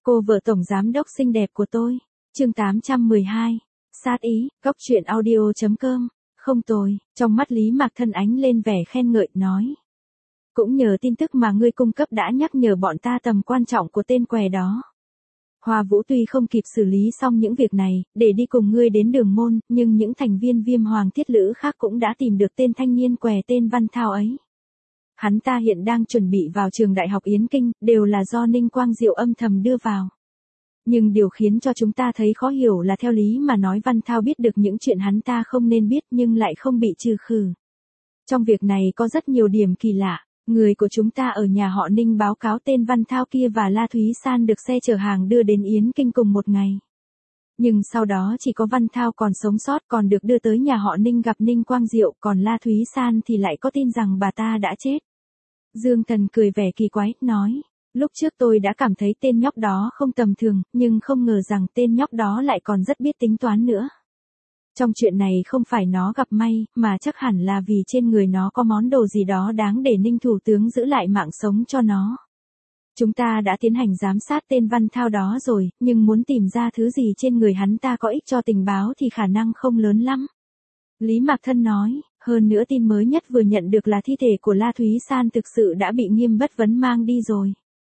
Cô vợ tổng giám đốc xinh đẹp của tôi. Chương 812. Sát ý, góc truyện audio.com. Không tồi, trong mắt Lý Mạc Thân ánh lên vẻ khen ngợi, nói. Cũng nhờ tin tức mà ngươi cung cấp đã nhắc nhở bọn ta tầm quan trọng của tên què đó. Hoa Vũ tuy không kịp xử lý xong những việc này, để đi cùng ngươi đến Đường Môn, nhưng những thành viên Viêm Hoàng Thiết Lữ khác cũng đã tìm được tên thanh niên què tên Văn Thao ấy. Hắn ta hiện đang chuẩn bị vào trường Đại học Yến Kinh, đều là do Ninh Quang Diệu âm thầm đưa vào. Nhưng điều khiến cho chúng ta thấy khó hiểu là theo lý mà nói Văn Thao biết được những chuyện hắn ta không nên biết nhưng lại không bị trừ khử. Trong việc này có rất nhiều điểm kỳ lạ. Người của chúng ta ở nhà họ Ninh báo cáo tên Văn Thao kia và La Thúy San được xe chở hàng đưa đến Yến Kinh cùng một ngày. Nhưng sau đó chỉ có Văn Thao còn sống sót còn được đưa tới nhà họ Ninh gặp Ninh Quang Diệu, còn La Thúy San thì lại có tin rằng bà ta đã chết. Dương Thần cười vẻ kỳ quái, nói, lúc trước tôi đã cảm thấy tên nhóc đó không tầm thường, nhưng không ngờ rằng tên nhóc đó lại còn rất biết tính toán nữa. Trong chuyện này không phải nó gặp may, mà chắc hẳn là vì trên người nó có món đồ gì đó đáng để Ninh Thủ tướng giữ lại mạng sống cho nó. Chúng ta đã tiến hành giám sát tên Văn Thao đó rồi, nhưng muốn tìm ra thứ gì trên người hắn ta có ích cho tình báo thì khả năng không lớn lắm. Lý Mạc Thân nói, hơn nữa tin mới nhất vừa nhận được là thi thể của La Thúy San thực sự đã bị Nghiêm Bất Vấn mang đi rồi.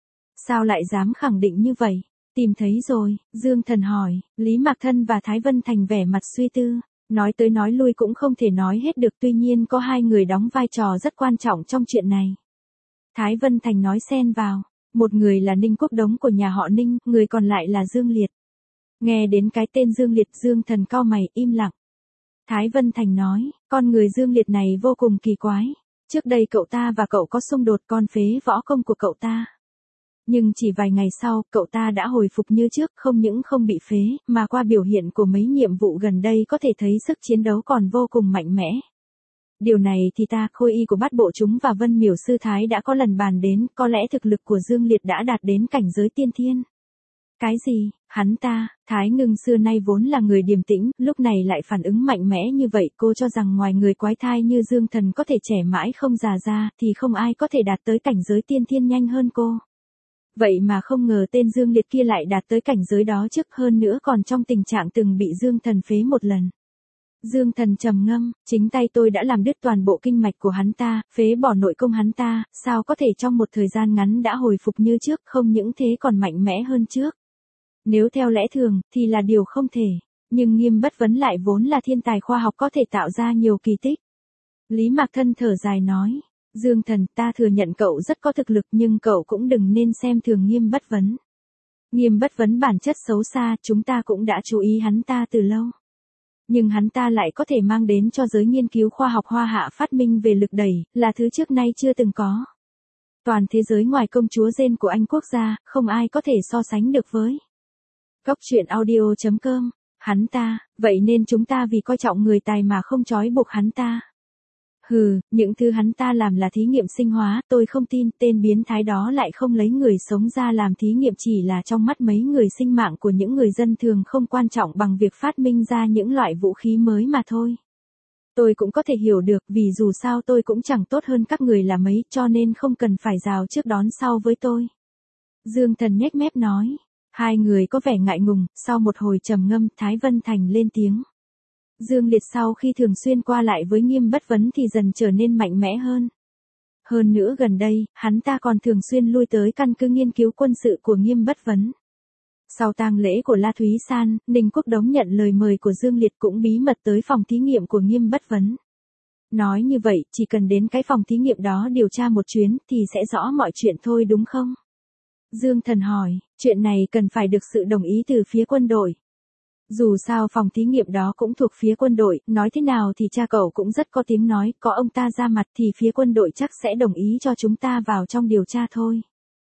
Sao lại dám khẳng định như vậy? Tìm thấy rồi, Dương Thần hỏi. Lý Mạc Thân và Thái Vân Thành vẻ mặt suy tư, nói tới nói lui cũng không thể nói hết được, tuy nhiên có hai người đóng vai trò rất quan trọng trong chuyện này. Thái Vân Thành nói xen vào, một người là Ninh Quốc Đống của nhà họ Ninh, người còn lại là Dương Liệt. Nghe đến cái tên Dương Liệt, Dương Thần cau mày, im lặng. Thái Vân Thành nói, con người Dương Liệt này vô cùng kỳ quái. Trước đây cậu ta và cậu có xung đột, con phế võ công của cậu ta. Nhưng chỉ vài ngày sau, cậu ta đã hồi phục như trước, không những không bị phế, mà qua biểu hiện của mấy nhiệm vụ gần đây có thể thấy sức chiến đấu còn vô cùng mạnh mẽ. Điều này thì ta, Khôi Y của Bát Bộ chúng và Vân Miểu Sư Thái đã có lần bàn đến, có lẽ thực lực của Dương Liệt đã đạt đến cảnh giới tiên thiên. Cái gì? Hắn ta, Thái Ngưng xưa nay vốn là người điềm tĩnh, lúc này lại phản ứng mạnh mẽ như vậy, cô cho rằng ngoài người quái thai như Dương Thần có thể trẻ mãi không già ra, thì không ai có thể đạt tới cảnh giới tiên thiên nhanh hơn cô. Vậy mà không ngờ tên Dương Liệt kia lại đạt tới cảnh giới đó trước, hơn nữa còn trong tình trạng từng bị Dương Thần phế một lần. Dương Thần trầm ngâm, chính tay tôi đã làm đứt toàn bộ kinh mạch của hắn ta, phế bỏ nội công hắn ta, sao có thể trong một thời gian ngắn đã hồi phục như trước, không những thế còn mạnh mẽ hơn trước. Nếu theo lẽ thường, thì là điều không thể, nhưng Nghiêm Bất Vấn lại vốn là thiên tài khoa học có thể tạo ra nhiều kỳ tích. Lý Mạc Thân thở dài nói, Dương Thần, ta thừa nhận cậu rất có thực lực nhưng cậu cũng đừng nên xem thường Nghiêm Bất Vấn. Nghiêm Bất Vấn bản chất xấu xa, chúng ta cũng đã chú ý hắn ta từ lâu. Nhưng hắn ta lại có thể mang đến cho giới nghiên cứu khoa học Hoa Hạ phát minh về lực đẩy, là thứ trước nay chưa từng có. Toàn thế giới ngoài công chúa Jane của Anh quốc gia, không ai có thể so sánh được với. Góc truyện audio.com. Hắn ta, vậy nên chúng ta vì coi trọng người tài mà không trói buộc hắn ta. Hừ, những thứ hắn ta làm là thí nghiệm sinh hóa, tôi không tin tên biến thái đó lại không lấy người sống ra làm thí nghiệm, chỉ là trong mắt mấy người sinh mạng của những người dân thường không quan trọng bằng việc phát minh ra những loại vũ khí mới mà thôi. Tôi cũng có thể hiểu được, vì dù sao tôi cũng chẳng tốt hơn các người là mấy, cho nên không cần phải rào trước đón sau với tôi. Dương Thần nhếch mép nói. Hai người có vẻ ngại ngùng, sau một hồi trầm ngâm, Thái Vân Thành lên tiếng. Dương Liệt sau khi thường xuyên qua lại với Nghiêm Bất Vấn thì dần trở nên mạnh mẽ hơn. Hơn nữa gần đây, hắn ta còn thường xuyên lui tới căn cứ nghiên cứu quân sự của Nghiêm Bất Vấn. Sau tang lễ của La Thúy San, Ninh Quốc Đống nhận lời mời của Dương Liệt cũng bí mật tới phòng thí nghiệm của Nghiêm Bất Vấn. Nói như vậy, chỉ cần đến cái phòng thí nghiệm đó điều tra một chuyến thì sẽ rõ mọi chuyện thôi đúng không? Dương Thần hỏi, chuyện này cần phải được sự đồng ý từ phía quân đội. Dù sao phòng thí nghiệm đó cũng thuộc phía quân đội, nói thế nào thì cha cậu cũng rất có tiếng nói, có ông ta ra mặt thì phía quân đội chắc sẽ đồng ý cho chúng ta vào trong điều tra thôi.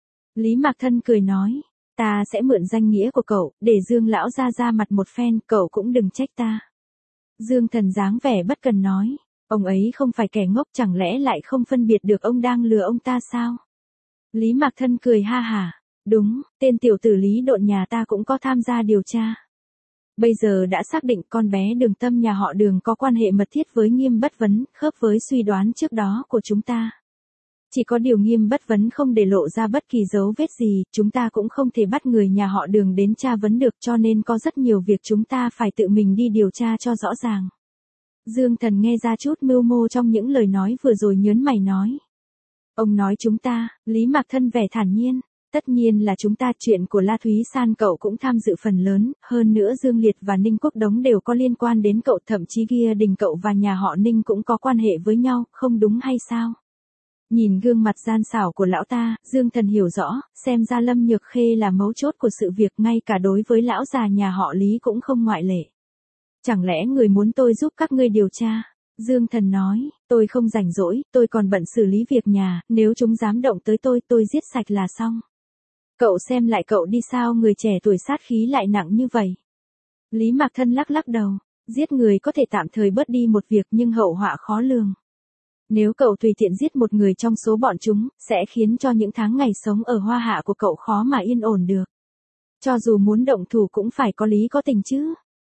Lý Mạc Thân cười nói, ta sẽ mượn danh nghĩa của cậu, để Dương lão ra mặt một phen, cậu cũng đừng trách ta. Dương Thần dáng vẻ bất cần nói, ông ấy không phải kẻ ngốc, chẳng lẽ lại không phân biệt được ông đang lừa ông ta sao? Lý Mạc Thân cười ha hả, đúng, tên tiểu tử Lý Độn nhà ta cũng có tham gia điều tra. Bây giờ đã xác định con bé Đường Tâm nhà họ Đường có quan hệ mật thiết với Nghiêm Bất Vấn, khớp với suy đoán trước đó của chúng ta. Chỉ có điều Nghiêm Bất Vấn không để lộ ra bất kỳ dấu vết gì, chúng ta cũng không thể bắt người nhà họ Đường đến tra vấn được, cho nên có rất nhiều việc chúng ta phải tự mình đi điều tra cho rõ ràng. Dương Thần nghe ra chút mưu mô trong những lời nói vừa rồi, nhớn mày nói. Ông nói chúng ta, Lý Mạc Thân vẻ thản nhiên. Tất nhiên là chúng ta, chuyện của La Thúy San cậu cũng tham dự phần lớn, hơn nữa Dương Liệt và Ninh Quốc Đống đều có liên quan đến cậu, thậm chí kia đình cậu và nhà họ Ninh cũng có quan hệ với nhau, không đúng hay sao? Nhìn gương mặt gian xảo của lão ta, Dương Thần hiểu rõ, xem ra Lâm Nhược Khê là mấu chốt của sự việc, ngay cả đối với lão già nhà họ Lý cũng không ngoại lệ. Chẳng lẽ người muốn tôi giúp các ngươi điều tra? Dương Thần nói, tôi không rảnh rỗi, tôi còn bận xử lý việc nhà, nếu chúng dám động tới tôi giết sạch là xong. Cậu xem lại cậu đi, sao người trẻ tuổi sát khí lại nặng như vậy? Lý Mạc Thân lắc lắc đầu, giết người có thể tạm thời bớt đi một việc nhưng hậu họa khó lường. Nếu cậu tùy tiện giết một người trong số bọn chúng, sẽ khiến cho những tháng ngày sống ở Hoa Hạ của cậu khó mà yên ổn được. Cho dù muốn động thủ cũng phải có lý có tình chứ.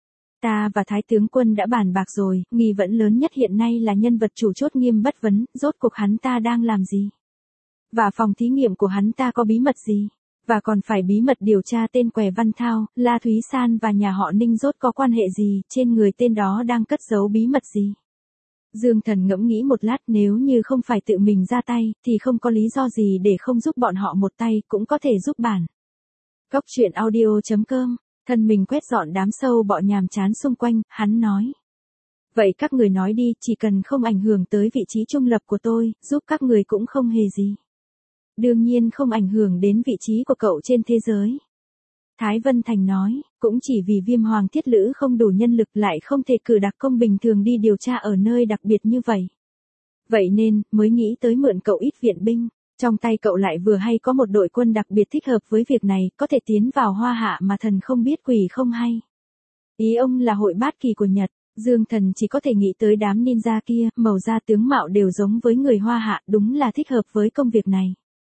Ta và Thái tướng quân đã bàn bạc rồi, nghi vấn lớn nhất hiện nay là nhân vật chủ chốt Nghiêm Bất Vấn, rốt cuộc hắn ta đang làm gì? Và phòng thí nghiệm của hắn ta có bí mật gì? Và còn phải bí mật điều tra tên Què Văn Thao, La Thúy San và nhà họ Ninh rốt có quan hệ gì, trên người tên đó đang cất giấu bí mật gì? Dương Thần ngẫm nghĩ một lát, nếu như không phải tự mình ra tay, thì không có lý do gì để không giúp bọn họ một tay, cũng có thể giúp bản. Cóc truyện audio.com, thân mình quét dọn đám sâu bọ nhàm chán xung quanh, hắn nói. Vậy các người nói đi, chỉ cần không ảnh hưởng tới vị trí trung lập của tôi, giúp các người cũng không hề gì. Đương nhiên không ảnh hưởng đến vị trí của cậu trên thế giới. Thái Vân Thành nói, cũng chỉ vì Viêm Hoàng Thiết Lữ không đủ nhân lực, lại không thể cử đặc công bình thường đi điều tra ở nơi đặc biệt như vậy. Vậy nên, mới nghĩ tới mượn cậu ít viện binh, trong tay cậu lại vừa hay có một đội quân đặc biệt thích hợp với việc này, có thể tiến vào Hoa Hạ mà thần không biết quỷ không hay. Ý ông là hội bát kỳ của Nhật. Dương Thần chỉ có thể nghĩ tới đám ninja kia, màu da tướng mạo đều giống với người Hoa Hạ, đúng là thích hợp với công việc này.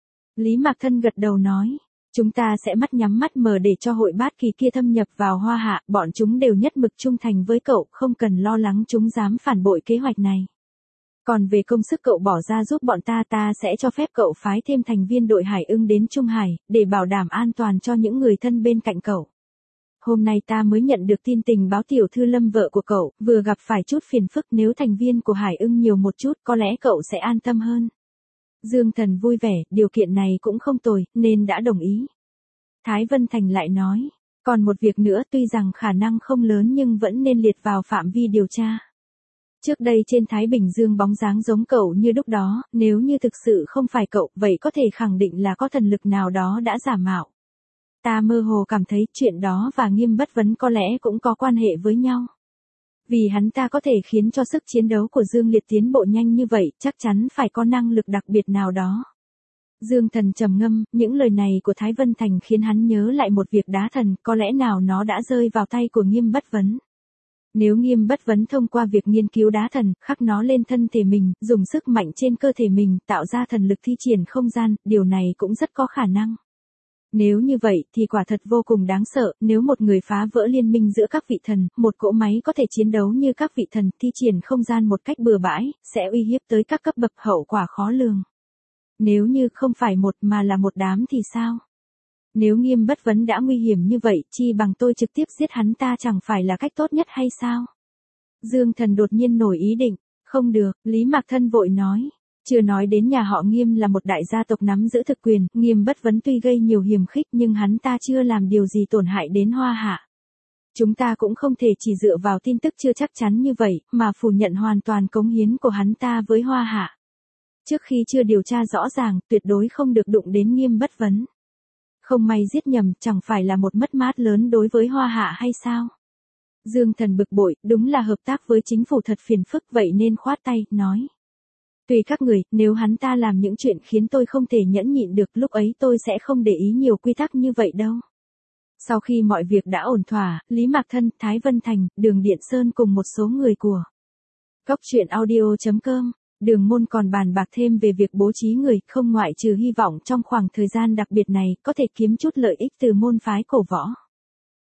Lý Mạc Thân gật đầu nói, chúng ta sẽ mắt nhắm mắt mở để cho hội bát kỳ kia thâm nhập vào Hoa Hạ, bọn chúng đều nhất mực trung thành với cậu, không cần lo lắng chúng dám phản bội kế hoạch này. Còn về công sức cậu bỏ ra giúp bọn ta sẽ cho phép cậu phái thêm thành viên đội Hải Ưng đến Trung Hải, để bảo đảm an toàn cho những người thân bên cạnh cậu. Hôm nay ta mới nhận được tin tình báo tiểu thư Lâm vợ của cậu, vừa gặp phải chút phiền phức, nếu thành viên của Hải Ưng nhiều một chút, có lẽ cậu sẽ an tâm hơn. Dương Thần vui vẻ, điều kiện này cũng không tồi, nên đã đồng ý. Thái Vân Thành lại nói, còn một việc nữa, tuy rằng khả năng không lớn nhưng vẫn nên liệt vào phạm vi điều tra. Trước đây trên Thái Bình Dương bóng dáng giống cậu như lúc đó, nếu như thực sự không phải cậu, vậy có thể khẳng định là có thần lực nào đó đã giả mạo. Ta mơ hồ cảm thấy chuyện đó và Nghiêm Bất Vấn có lẽ cũng có quan hệ với nhau. Vì hắn ta có thể khiến cho sức chiến đấu của Dương Liệt tiến bộ nhanh như vậy, chắc chắn phải có năng lực đặc biệt nào đó. Dương Thần trầm ngâm, những lời này của Thái Vân Thành khiến hắn nhớ lại một việc đá thần, có lẽ nào nó đã rơi vào tay của Nghiêm Bất Vấn. Nếu Nghiêm Bất Vấn thông qua việc nghiên cứu đá thần, khắc nó lên thân thể mình, dùng sức mạnh trên cơ thể mình, tạo ra thần lực thi triển không gian, điều này cũng rất có khả năng. Nếu như vậy thì quả thật vô cùng đáng sợ, nếu một người phá vỡ liên minh giữa các vị thần, một cỗ máy có thể chiến đấu như các vị thần, thi triển không gian một cách bừa bãi, sẽ uy hiếp tới các cấp bậc, hậu quả khó lường. Nếu như không phải một mà là một đám thì sao? Nếu Nghiêm Bất Vấn đã nguy hiểm như vậy, chi bằng tôi trực tiếp giết hắn ta chẳng phải là cách tốt nhất hay sao? Dương Thần đột nhiên nổi ý định, không được, Lý Mạc Thân vội nói. Chưa nói đến nhà họ Nghiêm là một đại gia tộc nắm giữ thực quyền, Nghiêm Bất Vấn tuy gây nhiều hiềm khích nhưng hắn ta chưa làm điều gì tổn hại đến Hoa Hạ. Chúng ta cũng không thể chỉ dựa vào tin tức chưa chắc chắn như vậy, mà phủ nhận hoàn toàn cống hiến của hắn ta với Hoa Hạ. Trước khi chưa điều tra rõ ràng, tuyệt đối không được đụng đến Nghiêm Bất Vấn. Không may giết nhầm, chẳng phải là một mất mát lớn đối với Hoa Hạ hay sao? Dương Thần bực bội, đúng là hợp tác với chính phủ thật phiền phức, vậy nên khoát tay, nói. Tùy các người, nếu hắn ta làm những chuyện khiến tôi không thể nhẫn nhịn được, lúc ấy tôi sẽ không để ý nhiều quy tắc như vậy đâu. Sau khi mọi việc đã ổn thỏa, Lý Mạc Thân, Thái Vân Thành, Đường Điện Sơn cùng một số người của Cóc truyện audio.com, Đường Môn còn bàn bạc thêm về việc bố trí người, không ngoại trừ hy vọng trong khoảng thời gian đặc biệt này, có thể kiếm chút lợi ích từ môn phái cổ võ.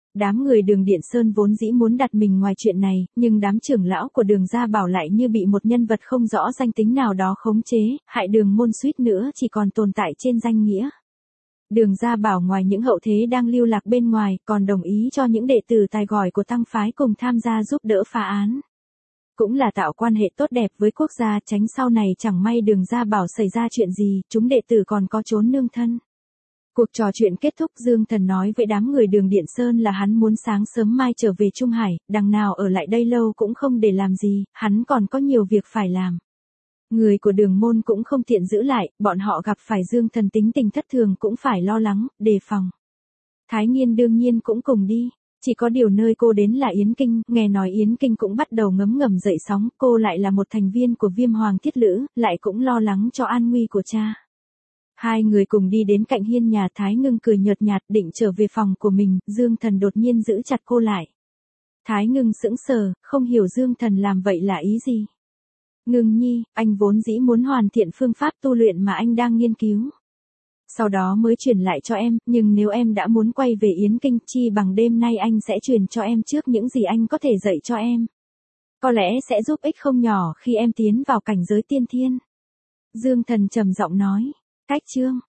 Đám người Đường Điện Sơn vốn dĩ muốn đặt mình ngoài chuyện này, nhưng đám trưởng lão của Đường Gia Bảo lại như bị một nhân vật không rõ danh tính nào đó khống chế, hại Đường môn suýt nữa chỉ còn tồn tại trên danh nghĩa. Đường Gia Bảo ngoài những hậu thế đang lưu lạc bên ngoài, còn đồng ý cho những đệ tử tài giỏi của tăng phái cùng tham gia giúp đỡ phá án. Cũng là tạo quan hệ tốt đẹp với quốc gia, tránh sau này chẳng may Đường Gia Bảo xảy ra chuyện gì, chúng đệ tử còn có trốn nương thân. Cuộc trò chuyện kết thúc, Dương Thần nói với đám người Đường Điện Sơn là hắn muốn sáng sớm mai trở về Trung Hải, đằng nào ở lại đây lâu cũng không để làm gì, hắn còn có nhiều việc phải làm. Người của Đường môn cũng không tiện giữ lại, bọn họ gặp phải Dương Thần tính tình thất thường cũng phải lo lắng, đề phòng. Thái Nghiên đương nhiên cũng cùng đi. Chỉ có điều nơi cô đến là Yến Kinh, nghe nói Yến Kinh cũng bắt đầu ngấm ngầm dậy sóng, cô lại là một thành viên của Viêm Hoàng Thiết Lữ, lại cũng lo lắng cho an nguy của cha. Hai người cùng đi đến cạnh hiên nhà, Thái Ngưng cười nhợt nhạt định trở về phòng của mình, Dương Thần đột nhiên giữ chặt cô lại. Thái Ngưng sững sờ, không hiểu Dương Thần làm vậy là ý gì. Ngưng nhi, anh vốn dĩ muốn hoàn thiện phương pháp tu luyện mà anh đang nghiên cứu. Sau đó mới truyền lại cho em, nhưng nếu em đã muốn quay về Yến Kinh, chi bằng đêm nay anh sẽ truyền cho em trước những gì anh có thể dạy cho em. Có lẽ sẽ giúp ích không nhỏ khi em tiến vào cảnh giới tiên thiên. Dương Thần trầm giọng nói. Cách chương